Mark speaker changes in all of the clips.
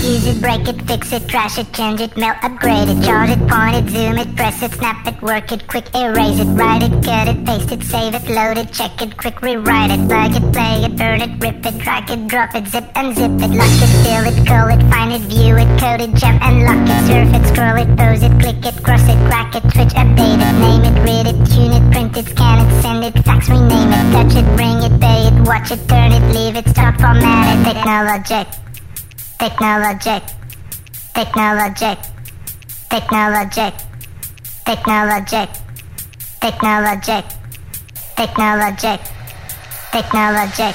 Speaker 1: use it, break it, fix it, trash it, change it, melt, upgrade it, charge it, point it, zoom it, press it, snap it, work it, quick erase it, write it, cut it, paste it, save it, load it, check it, quick rewrite it, plug it, play it, burn it, rip it, drag it, drop it, zip unzip it, lock it, fill it, call it, find it, view it, code it, jump and lock it, surf it, scroll it, pose it, click it, cross it, crack it, switch, update it, name it, read it, tune it, print it, scan it, send it, fax, rename it, touch it, bring it, pay it, watch it, turn it, leave it, start, format it, technologic, technologic, technologic, technologic, technologic, technologic, technologic, technologic.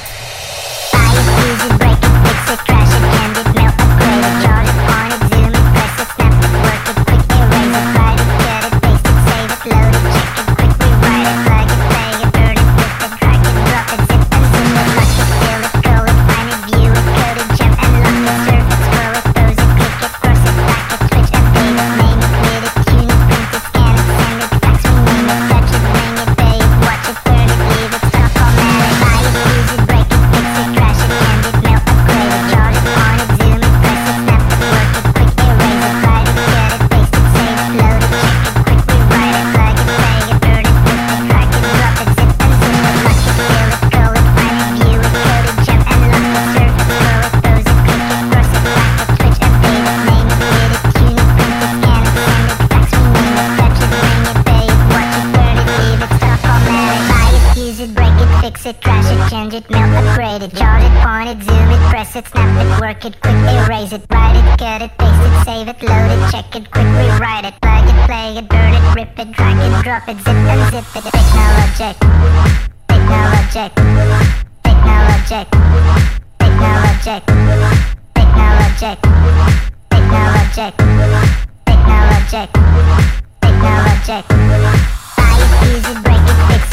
Speaker 1: Buy it, use it, break it, fix it, trash it, hand it, melt, upgrade it, charge it, point it, zoom it, press it, snap it, work it, quick erase it, write it, cut it, paste it, save it, load it, check it, quick rewrite it, plug it, play it, burn it, rip it, drag it, drop it, zip and zoom it, lock it, fill it, call it, find it, view it, code it, jump and lock it, surf it, scroll it, pose it, click it, cross it, back it, switch, update it, name it, read it, tune it, print it, scan it, send it, fax, rename it, touch it, bring it, pay it, watch it, turn it, leave it, stop, format it, buy it, use it, break it, fix it, trash it, hand it, melt, upgrade it, charge it, point it, zoom it, press it, snap it, work it, quick erase it, write it, cut it, paste it, save it, load it, check it, quick rewrite it, plug it, play it, burn it, rip it, drag it, drop it, zip and zoom it, lock it, fill it, call it, find it, view it, code it, jump and lock it, surf it, scroll it, pose it, click it, cross it, back it, switch, update it, name it, read it, tune it, print it, scan it, send it, fax, rename it, touch it, bring it, pay it, watch it, turn it, leave it, stop, format it, buy it, use it, break it, fix it, trash it, change it, melt, upgrade it, charge it, point it, zoom it, press it, snap it, work it, quick erase it, write it, cut it, paste it, save it, load it, check it, quick rewrite it, plug it, play it, burn it, rip it, drag it, drop it, zip and zip it, technologic, technologic, technologic, technologic, technologic, technologic, technologic, technologic, buy it, use it, break it, fix